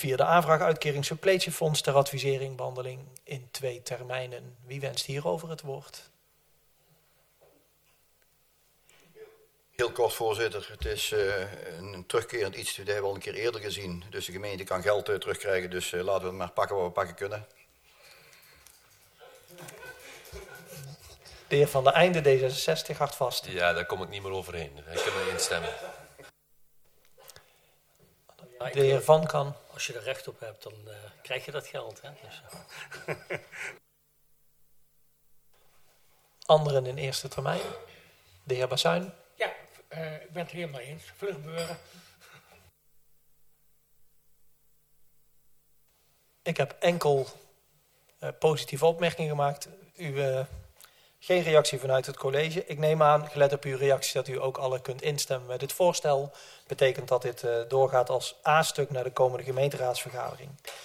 4, de aanvraag uitkering suppletiefonds ter advisering behandeling in 2 termijnen. Wie wenst hierover het woord? Heel kort, voorzitter. Het is een terugkerend iets. Dat hebben we al een keer eerder gezien. Dus de gemeente kan geld terugkrijgen. Dus laten we maar pakken wat we pakken kunnen. De heer Van der Einde, D66, hard vast. Ja, daar kom ik niet meer overheen. Ik kan er instemmen. De heer Van kan. Als je er recht op hebt, dan krijg je dat geld. Hè? Dus, Anderen in eerste termijn. De heer Bassuin. Ja, ik ben het helemaal eens. Vluchtbeuren. Ik heb enkel positieve opmerkingen gemaakt. Geen reactie vanuit het college. Ik neem aan, gelet op uw reactie, dat u ook alle kunt instemmen met dit voorstel. Betekent dat dit doorgaat als A-stuk naar de komende gemeenteraadsvergadering.